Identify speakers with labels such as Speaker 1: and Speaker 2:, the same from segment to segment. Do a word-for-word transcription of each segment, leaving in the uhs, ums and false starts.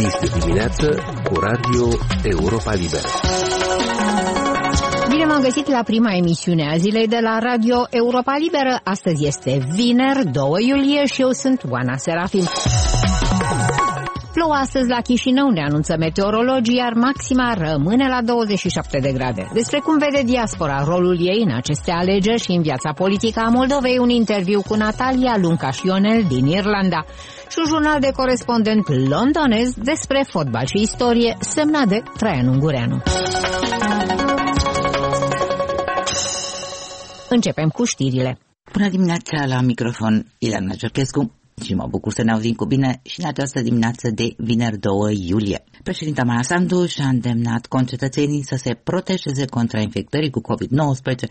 Speaker 1: Este dimineață cu Radio Europa Liberă.
Speaker 2: Bine m-am găsit la prima emisiune a zilei de la Radio Europa Liberă. Astăzi este vineri, doi iulie și eu sunt Oana Serafim. Plouă astăzi la Chișinău, ne anunță meteorologii, iar maxima rămâne la douăzeci și șapte de grade. Despre cum vede diaspora rolul ei în aceste alegeri și în viața politică a Moldovei, un interviu cu Natalia Luncaș-Ionel din Irlanda și un jurnal de corespondent londonez despre fotbal și istorie, semnat de Traian Ungureanu. Începem cu știrile.
Speaker 3: Bună dimineața, la microfon Ileana Ciorchescu și mă bucur să ne auzim cu bine și în această dimineață de vineri doi iulie. Președinta Maia Sandu și-a îndemnat concetățenii să se protejeze contra infectării cu covid nouăsprezece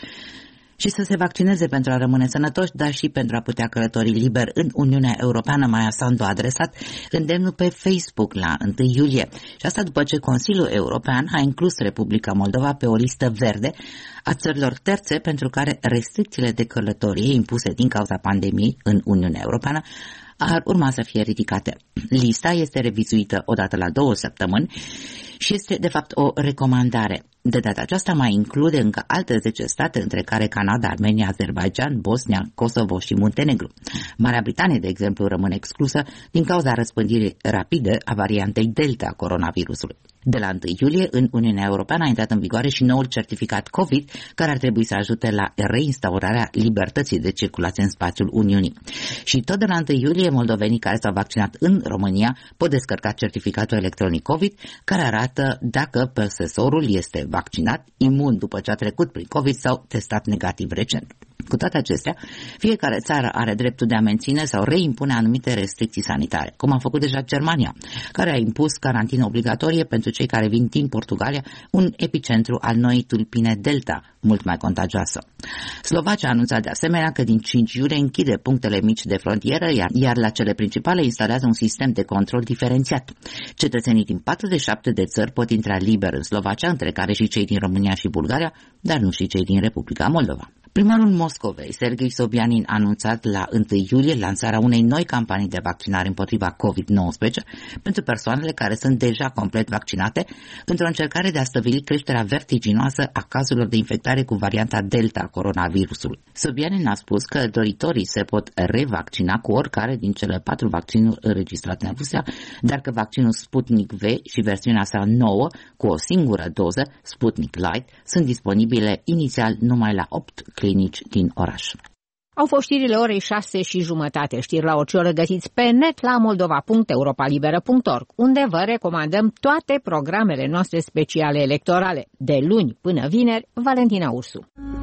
Speaker 3: și să se vaccineze pentru a rămâne sănătoși, dar și pentru a putea călători liber în Uniunea Europeană. Maia Sandu a adresat îndemnul pe Facebook la întâi iulie. Și asta după ce Consiliul European a inclus Republica Moldova pe o listă verde a țărilor terțe pentru care restricțiile de călătorie impuse din cauza pandemiei în Uniunea Europeană ar urma să fie ridicate. Lista este revizuită odată la două săptămâni și este de fapt o recomandare. De data aceasta mai include încă alte zece state, între care Canada, Armenia, Azerbaijan, Bosnia, Kosovo și Muntenegru. Marea Britanie, de exemplu, rămâne exclusă din cauza răspândirii rapide a variantei Delta a coronavirusului. De la întâi iulie, în Uniunea Europeană a intrat în vigoare și noul certificat COVID, care ar trebui să ajute la reinstaurarea libertății de circulație în spațiul Uniunii. Și tot de la întâi iulie, moldovenii care s-au vaccinat în România pot descărca certificatul electronic COVID, care arată dacă posesorul este vaccinat, imun după ce a trecut prin COVID sau testat negativ recent. Cu toate acestea, fiecare țară are dreptul de a menține sau reimpune anumite restricții sanitare, cum a făcut deja Germania, care a impus carantină obligatorie pentru cei care vin din Portugalia, un epicentru al noii tulpine Delta, mult mai contagioasă. Slovacia a anunțat de asemenea că din cinci iulie închide punctele mici de frontieră, iar, iar la cele principale instalează un sistem de control diferențiat. Cetățenii din patruzeci și șapte de țări pot intra liber în Slovacia, între care și cei din România și Bulgaria, dar nu și cei din Republica Moldova. Primarul Moscovei, Serghei Sobyanin, a anunțat la întâi iulie lansarea unei noi campanii de vaccinare împotriva covid nouăsprezece pentru persoanele care sunt deja complet vaccinate, într-o încercare de a stăvili creșterea vertiginoasă a cazurilor de infectare cu varianta Delta a coronavirusului. Sobyanin a spus că doritorii se pot revaccina cu oricare din cele patru vaccinuri înregistrate în Rusia, dar că vaccinul Sputnik V și versiunea sa nouă, cu o singură doză, Sputnik Light, sunt disponibile inițial numai la opt clinici din oraș.
Speaker 2: Au fost știrile orei șase și jumătate. Știri la orice oră găsiți pe net la moldova punct europa liberă punct org, unde vă recomandăm toate programele noastre speciale electorale. De luni până vineri, Valentina Ursu.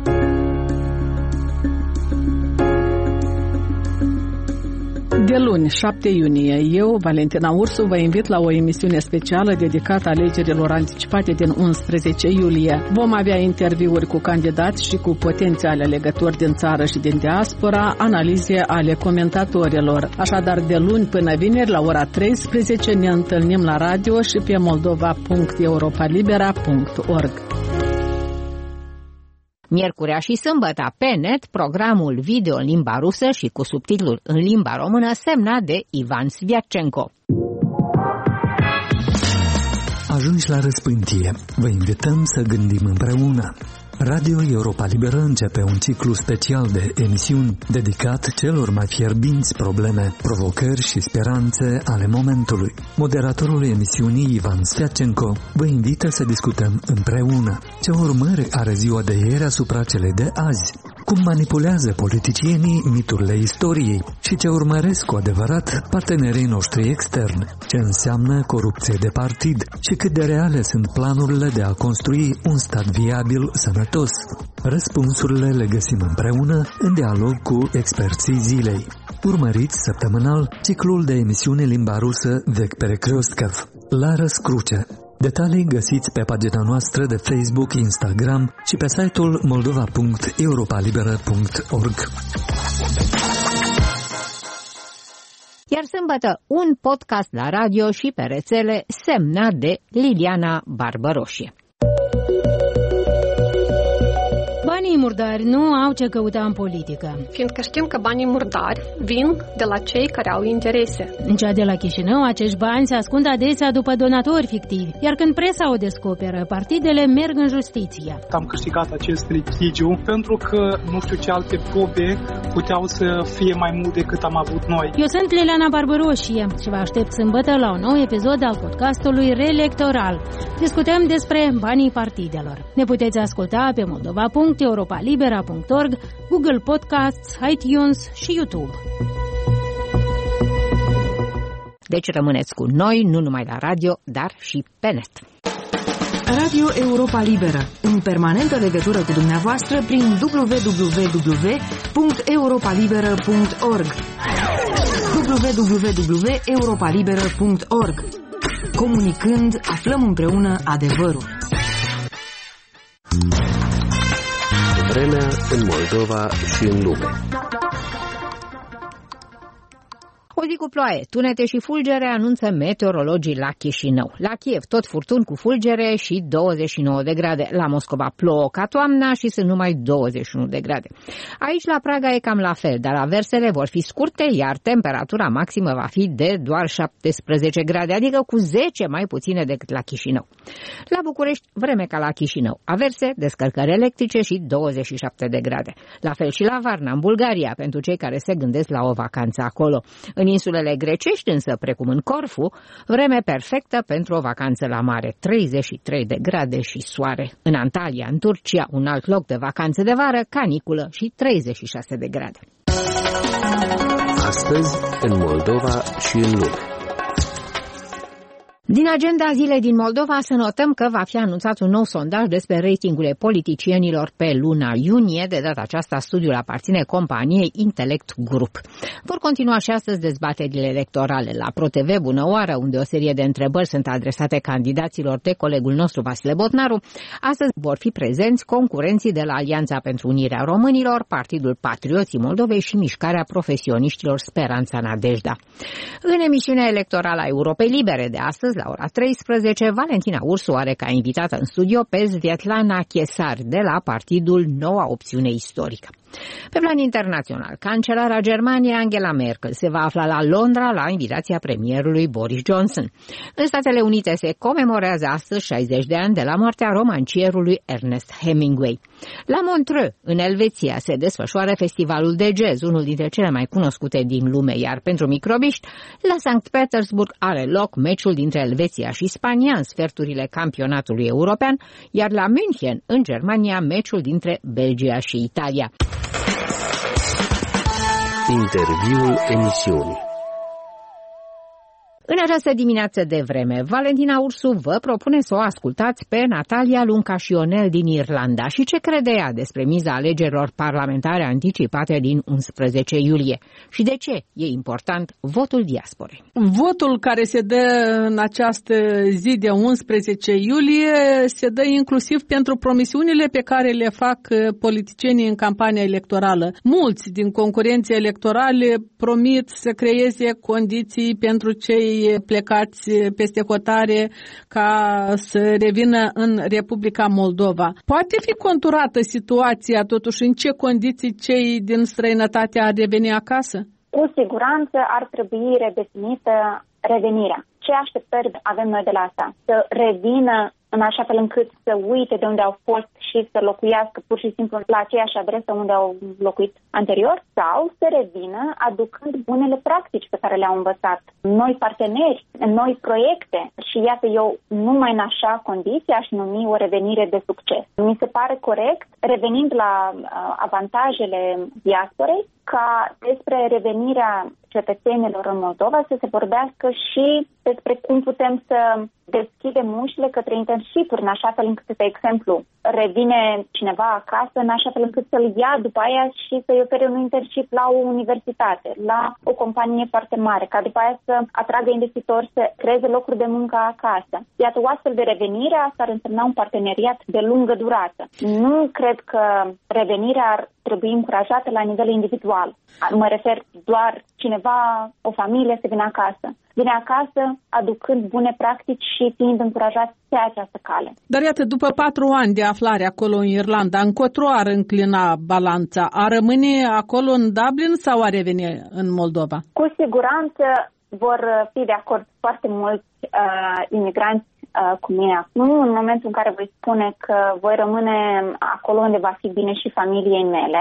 Speaker 4: De luni, șapte iunie, eu, Valentina Ursu, vă invit la o emisiune specială dedicată alegerilor anticipate din unsprezece iulie. Vom avea interviuri cu candidați și cu potențiale legători din țară și din diaspora, analize ale comentatorilor. Așadar, de luni până vineri, la ora treisprezece, ne întâlnim la radio și pe moldova punct europa libera punct org.
Speaker 2: Miercurea și sâmbătă pe net, programul video în limba rusă și cu subtitlul în limba română semnat de Ivan Sviatchenko.
Speaker 5: Ajungi la răspântie. Vă invităm să gândim împreună. Radio Europa Liberă începe un ciclu special de emisiuni dedicat celor mai fierbinți probleme, provocări și speranțe ale momentului. Moderatorul emisiunii, Ivan Sviatchenko, vă invită să discutăm împreună ce urmări are ziua de ieri asupra celei de azi, cum manipulează politicienii miturile istoriei și ce urmăresc cu adevărat partenerii noștri externi, ce înseamnă corupție de partid și cât de reale sunt planurile de a construi un stat viabil sănătos. Răspunsurile le găsim împreună în dialog cu experții zilei. Urmăriți săptămânal ciclul de emisiune limba rusă Vec Perekrostkov, la răscruce. Detalii găsiți pe pagina noastră de Facebook, Instagram și pe site-ul moldova punct europa liberă punct org.
Speaker 2: Iar sâmbătă un podcast la radio și pe rețele semnat de Liliana Barbăroșie.
Speaker 6: Banii murdari nu au ce căuta în politică.
Speaker 7: Fiindcă știm că banii murdari vin de la cei care au interese.
Speaker 6: În cea de la Chișinău, acești bani se ascund adesea după donatori fictivi, iar când presa o descoperă, partidele merg în justiție.
Speaker 8: Am câștigat acest litigiu pentru că nu știu ce alte probe puteau să fie mai mult decât am avut noi.
Speaker 6: Eu sunt Liliana Barbaroșie și vă aștept sâmbătă la un nou episod al podcastului Reelectoral. Discutăm despre banii partidelor. Ne puteți asculta pe moldova punct europa libera punct org, Google Podcasts, iTunes și YouTube.
Speaker 2: Deci rămâneți cu noi, nu numai la radio, dar și pe net.
Speaker 9: Radio Europa Liberă, în permanentă legătură cu dumneavoastră prin w w w punct europa liberă punct org w w w punct europa liberă punct org. Comunicând, aflăm împreună adevărul.
Speaker 1: Vremea în Moldova și în lume.
Speaker 2: O zi cu ploaie, tunete și fulgere anunță meteorologii la Chișinău. La Kiev tot furtuni cu fulgere și douăzeci și nouă de grade. La Moscova plouă ca toamna și sunt numai douăzeci și unu de grade. Aici la Praga e cam la fel, dar aversele vor fi scurte, iar temperatura maximă va fi de doar șaptesprezece grade, adică cu zece mai puține decât la Chișinău. La București, vreme ca la Chișinău. Averse, descărcări electrice și douăzeci și șapte de grade. La fel și la Varna, în Bulgaria, pentru cei care se gândesc la o vacanță acolo. În insulele grecești însă, precum în Corfu, vreme perfectă pentru o vacanță la mare, treizeci și trei de grade și soare. În Antalya, în Turcia, un alt loc de vacanță de vară, caniculă și treizeci și șase de grade.
Speaker 1: Astăzi, în Moldova și în lume.
Speaker 2: Din agenda zilei din Moldova să notăm că va fi anunțat un nou sondaj despre ratingurile politicienilor pe luna iunie. De data aceasta, studiul aparține companiei Intellect Group. Vor continua și astăzi dezbaterile electorale la ProTV Bună Oară, unde o serie de întrebări sunt adresate candidaților de colegul nostru Vasile Botnaru. Astăzi vor fi prezenți concurenții de la Alianța pentru Unirea Românilor, Partidul Patrioții Moldovei și Mișcarea Profesioniștilor Speranța Nadejda. În emisiunea electorală a Europei Libere de astăzi, la ora treisprezece, Valentina Ursu are ca invitată în studio pe Svetlana Chesar de la partidul Noua Opțiune Istorică. Pe plan internațional, cancelara Germaniei Angela Merkel se va afla la Londra la invitația premierului Boris Johnson. În Statele Unite se comemorează astăzi șaizeci de ani de la moartea romancierului Ernest Hemingway. La Montreux, în Elveția, se desfășoară festivalul de jazz, unul dintre cele mai cunoscute din lume, iar pentru microbiști, la Sankt Petersburg are loc meciul dintre Elveția și Spania în sferturile campionatului european, iar la München, în Germania, meciul dintre Belgia și Italia.
Speaker 1: Interviul emisiunii.
Speaker 2: În această dimineață de vreme, Valentina Ursu vă propune să o ascultați pe Natalia Luncașionel din Irlanda și ce crede ea despre miza alegerilor parlamentare anticipate din unsprezece iulie și de ce e important votul diasporei.
Speaker 4: Votul care se dă în această zi de unsprezece iulie se dă inclusiv pentru promisiunile pe care le fac politicienii în campania electorală. Mulți din concurenții electorale promit să creeze condiții pentru cei plecați peste hotare ca să revină în Republica Moldova. Poate fi conturată situația, totuși, în ce condiții cei din străinătate ar reveni acasă?
Speaker 10: Cu siguranță ar trebui redefinită revenirea. Ce așteptări avem noi de la asta? Să revină în așa fel încât să uite de unde au fost și să locuiască pur și simplu la aceeași adresă unde au locuit anterior, sau să revină aducând bunele practici pe care le-au învățat, noi parteneri, noi proiecte. Și iată, eu numai în așa condiții aș numi o revenire de succes. Mi se pare corect, revenind la uh, avantajele diasporei, ca despre revenirea cetățenilor în Moldova să se vorbească și despre cum putem să deschidem ușile către internship-uri, în așa fel încât, de exemplu, revine cineva acasă, în așa fel încât să-l ia după aia și să-i ofere un internship la o universitate, la o companie foarte mare, ca după aia să atragă investitori, să creeze locuri de muncă acasă. Iată, o astfel de revenire, asta ar însemna un parteneriat de lungă durată. Nu cred că revenirea ar trebui încurajată la nivel individual. Mă refer doar cineva salva o familie să vină acasă. Vine acasă aducând bune practici și fiind încurajați pe această cale.
Speaker 4: Dar iată, după patru ani de aflare acolo în Irlanda, încotro ar înclina balanța? A rămâne acolo în Dublin sau a reveni în Moldova?
Speaker 10: Cu siguranță vor fi de acord foarte mulți uh, imigranți uh, cu mine acum, în momentul în care voi spune că voi rămâne acolo unde va fi bine și familiei mele.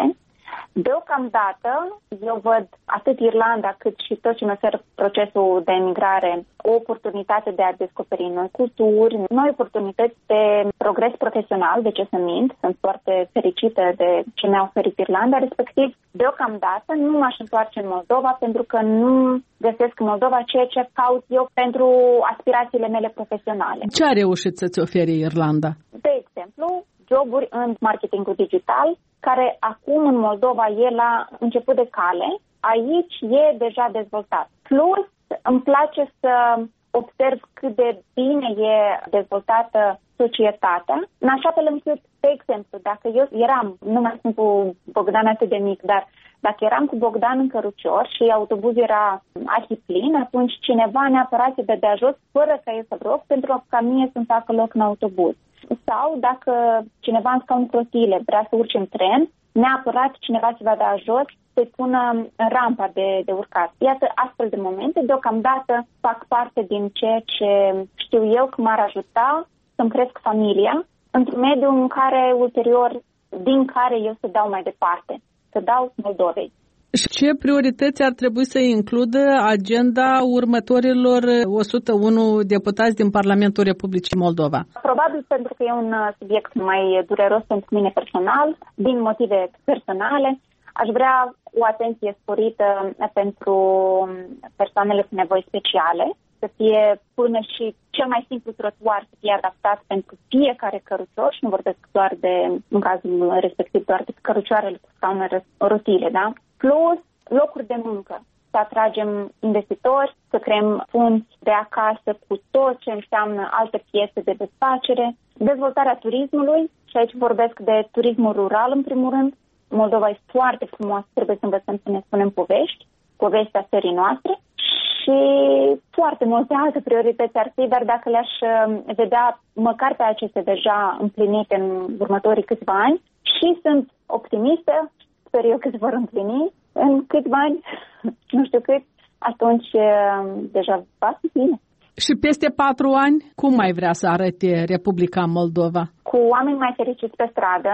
Speaker 10: Deocamdată, eu văd atât Irlanda cât și tot ce mi oferă procesul de emigrare o oportunitate de a descoperi noi culturi, noi oportunități de progres profesional, de ce să mint, sunt foarte fericită de ce mi-a oferit Irlanda, respectiv, deocamdată nu m-aș întoarce în Moldova pentru că nu găsesc în Moldova ceea ce caut eu pentru aspirațiile mele profesionale.
Speaker 4: Ce a reușit să-ți ofere Irlanda?
Speaker 10: De exemplu, joburi în marketingul digital, care acum în Moldova e la început de cale, aici e deja dezvoltat. Plus, îmi place să observ cât de bine e dezvoltată societatea, în așa fel încât, de exemplu, dacă eu eram, nu mai sunt cu Bogdan atât de mic, dar dacă eram cu Bogdan în cărucior și autobuzul era arhiplin, atunci cineva neapărat se dădea jos fără ca eu să rog pentru ca mie să-mi facă loc în autobuz. Sau dacă cineva în scaun cu rotile vrea să urce în tren, neapărat cineva se va da jos să-i pună în rampa de, de urcat. Iată, astfel de momente, deocamdată fac parte din ceea ce știu eu că m-ar ajuta să-mi cresc familia într-un mediu în care ulterior, din care eu să dau mai departe, să dau Moldovei.
Speaker 4: Și ce priorități ar trebui să includă agenda următorilor o sută unu deputați din Parlamentul Republicii Moldova?
Speaker 10: Probabil pentru că e un subiect mai dureros pentru mine personal, din motive personale. Aș vrea o atenție sporită pentru persoanele cu nevoi speciale, să fie până și cel mai simplu trotuar să fie adaptat pentru fiecare cărucior și nu vorbesc doar de, în cazul respectiv, doar de cărucioarele cu scaune rotile, da? Plus locuri de muncă, să atragem investitori, să creăm funzi de acasă cu tot ce înseamnă alte piețe de desfacere, dezvoltarea turismului, și aici vorbesc de turismul rural în primul rând. Moldova e foarte frumoasă, trebuie să învățăm să ne spunem povești, povestea țării noastre, și foarte multe alte priorități ar fi, dar dacă le-aș vedea măcar pe acestea deja împlinite în următorii câțiva ani, și sunt optimistă, sper eu că se vor împlini în câțiva ani, nu știu cât, atunci deja va fi bine.
Speaker 4: Și peste patru ani, cum mai vrea să arate Republica Moldova?
Speaker 10: Cu oameni mai fericiți pe stradă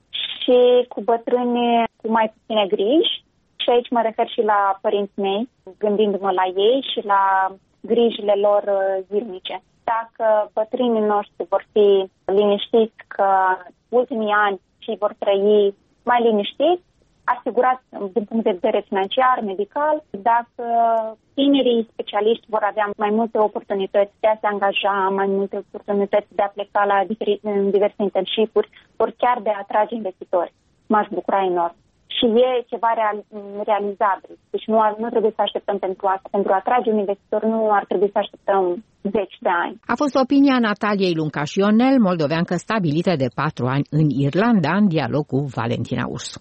Speaker 10: și cu bătrâni cu mai puține griji. Și aici mă refer și la părinții mei, gândindu-mă la ei și la grijile lor zilnice. Dacă bătrânii noștri vor fi liniștiți că ultimii ani și vor trăi mai liniștiți, asigurat din punct de vedere financiar, medical, dacă tinerii specialiști vor avea mai multe oportunități de a se angaja, mai multe oportunități de a pleca la diferite, în diverse internship-uri, ori chiar de a atrage investitori, m-aș bucura enorm. Și e ceva real, realizabil. Deci nu, ar, nu trebuie să așteptăm pentru asta. Pentru a atrage un investitor nu ar trebui să așteptăm zeci de ani.
Speaker 2: A fost opinia Nataliei Luncaș-Ionel, moldoveancă stabilită de patru ani în Irlanda, în dialog cu Valentina Ursu.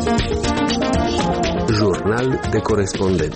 Speaker 1: Jurnal de corespondent.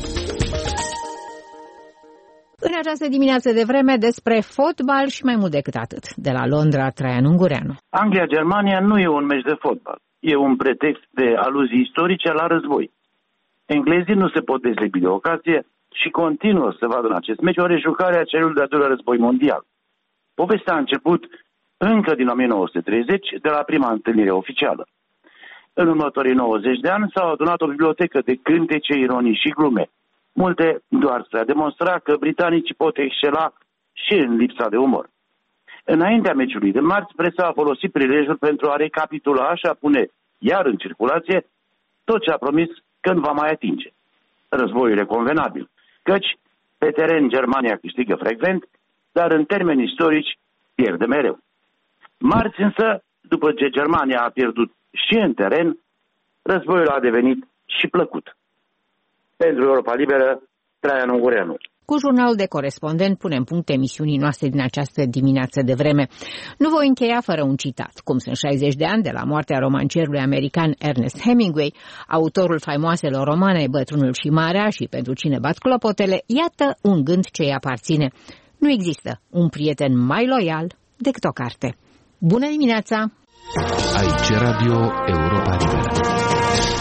Speaker 2: În această dimineață de vreme despre fotbal și mai mult decât atât. De la Londra, Traian Ungureanu.
Speaker 11: Anglia-Germania nu e un meci de fotbal. E un pretext de aluzii istorice la război. Englezii nu se pot dezlepi de ocazie și continuă să vadă în acest meci o rejucare a celui de-al doilea război mondial. Povestea a început încă din o mie nouă sute treizeci, de la prima întâlnire oficială. În următorii nouăzeci de ani s-au adunat o bibliotecă de cântece, ironii și glume. Multe doar să demonstra că britanicii pot excela și în lipsa de umor. Înaintea meciului de marți, presa a folosit prilejul pentru a recapitula și a pune iar în circulație tot ce a promis că nu va mai atinge. Războiul e convenabil, căci pe teren Germania câștigă frecvent, dar în termeni istorici pierde mereu. Marți însă, după ce Germania a pierdut și în teren, războiul a devenit și plăcut. Pentru Europa Liberă, Traian Ungureanu.
Speaker 2: Cu jurnalul de corespondent punem punct emisiunii noastre din această dimineață de vreme. Nu voi încheia fără un citat. Cum sunt șaizeci de ani de la moartea romancerului american Ernest Hemingway, autorul faimoaselor romane Bătrânul și Marea și Pentru cine bat clopotele, iată un gând ce îi aparține. Nu există un prieten mai loial decât o carte. Bună dimineața!
Speaker 1: Aici Radio Europa Liberă.